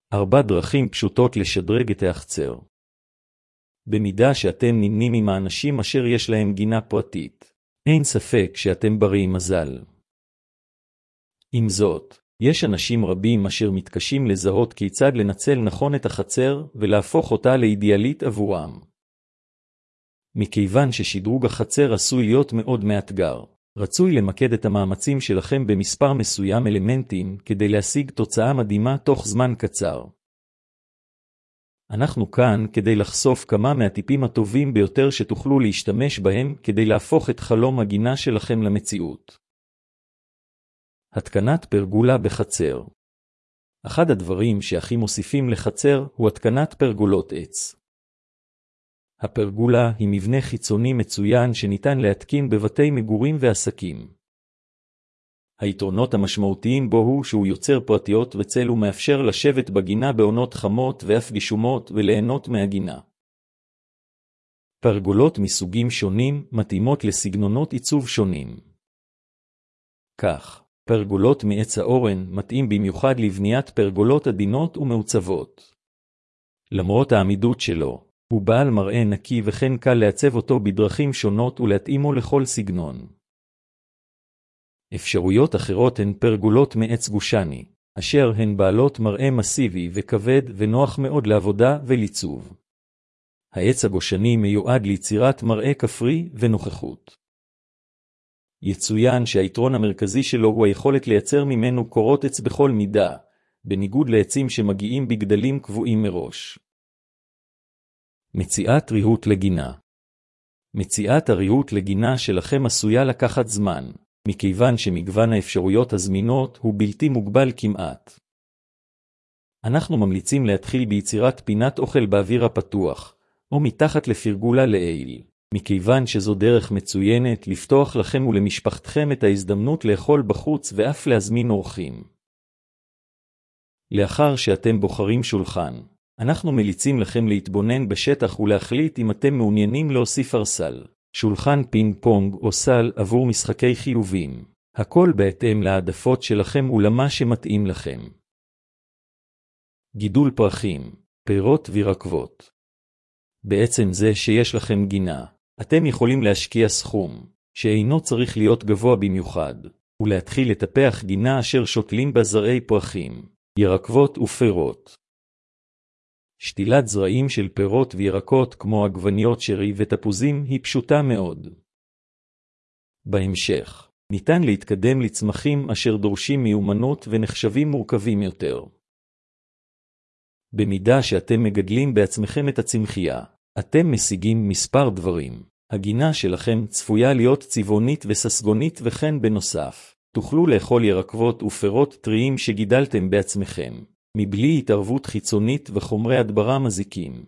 4 דרכים פשוטות לשדרג את החצר. במידה שאתם נמנים עם האנשים אשר יש להם גינה פרטית, אין ספק שאתם ברי מזל. עם זאת, יש אנשים רבים אשר מתקשים לזהות כיצד לנצל נכון את החצר ולהפוך אותה לאידיאלית עבורם. מכיוון ששדרוג החצר עשוי להיות מאוד מאתגר, רצוי למקד את המאמצים שלכם במספר מסוים אלמנטים כדי להשיג תוצאה מדהימה תוך זמן קצר. אנחנו כאן כדי לחשוף כמה מהטיפים הטובים ביותר שתוכלו להשתמש בהם כדי להפוך את חלום הגינה שלכם למציאות. התקנת פרגולה בחצר. אחד הדברים שהכי מוסיפים לחצר הוא התקנת פרגולות עץ. הפרגולה היא מבנה חיצוני מצוין שניתן להתקין בבתי מגורים ועסקים. היתרונות המשמעותיים בו הוא שהוא יוצר פרטיות וצל ומאפשר לשבת בגינה בעונות חמות ואף גשומות וליהנות מהגינה. פרגולות מסוגים שונים מתאימות לסגנונות עיצוב שונים. כך, פרגולות מעץ האורן מתאים במיוחד לבניית פרגולות עדינות ומעוצבות. למרות העמידות שלו, הוא בעל מראה נקי וכן קל לעצב אותו בדרכים שונות ולהתאימו לכל סגנון. אפשרויות אחרות הן פרגולות מעץ גושני, אשר הן בעלות מראה מסיבי וכבד ונוח מאוד לעבודה וליצוב. העץ הגושני מיועד ליצירת מראה כפרי ונוכחות. יצוין שהיתרון המרכזי שלו הוא היכולת לייצר ממנו קורות עץ בכל מידה, בניגוד לעצים שמגיעים בגדלים קבועים מראש. מציאת ריהוט לגינה. מציאת הריהוט לגינה שלכם עשויה לקחת זמן, מכיוון שמגוון האפשרויות הזמינות הוא בלתי מוגבל כמעט. אנחנו ממליצים להתחיל ביצירת פינת אוכל באוויר הפתוח, או מתחת לפרגולה לעיל, מכיוון שזו דרך מצוינת לפתוח לכם ולמשפחתכם את ההזדמנות לאכול בחוץ ואף להזמין אורחים. לאחר שאתם בוחרים שולחן, אנחנו מליצים לכם להתבונן בשטח ולהחליט אם אתם מעוניינים להוסיף ארסל, שולחן פינג פונג או סל עבור משחקי חיובים, הכל בהתאם להעדפות שלכם ולמה שמתאים לכם. גידול פרחים, פירות וירקות. בעצם זה שיש לכם גינה, אתם יכולים להשקיע סכום, שאינו צריך להיות גבוה במיוחד, ולהתחיל לטפח גינה אשר שותלים בה זרעי פרחים, ירקות ופירות. שתילת זרעים של פירות וירקות כמו עגבניות שרי ותפוזים היא פשוטה מאוד. בהמשך, ניתן להתקדם לצמחים אשר דורשים מיומנות ונחשבים מורכבים יותר. במידה שאתם מגדלים בעצמכם את הצמחייה, אתם משיגים מספר דברים. הגינה שלכם צפויה להיות צבעונית וססגונית וכן בנוסף, תוכלו לאכול ירקות ופירות טריים שגידלתם בעצמכם, מבלי התערבות חיצונית וחומרי הדברה מזיקים.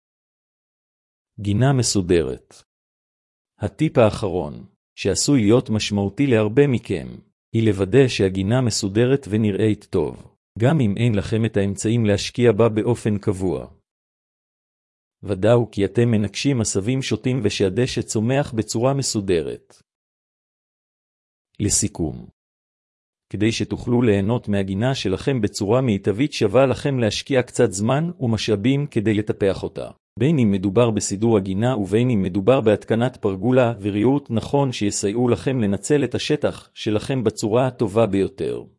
גינה מסודרת. הטיפ האחרון, שעשוי להיות משמעותי להרבה מכם, היא לוודא שהגינה מסודרת ונראית טוב, גם אם אין לכם את האמצעים להשקיע בה באופן קבוע. ודאו כי אתם מנקשים עשבים שוטים ושהדשא צומח בצורה מסודרת. לסיכום, כדי שתוכלו ליהנות מהגינה שלכם בצורה מיטבית שווה לכם להשקיע קצת זמן ומשאבים כדי לטפח אותה. בין אם מדובר בסידור הגינה ובין אם מדובר בהתקנת פרגולה וריהוט נכון שיסייעו לכם לנצל את השטח שלכם בצורה הטובה ביותר.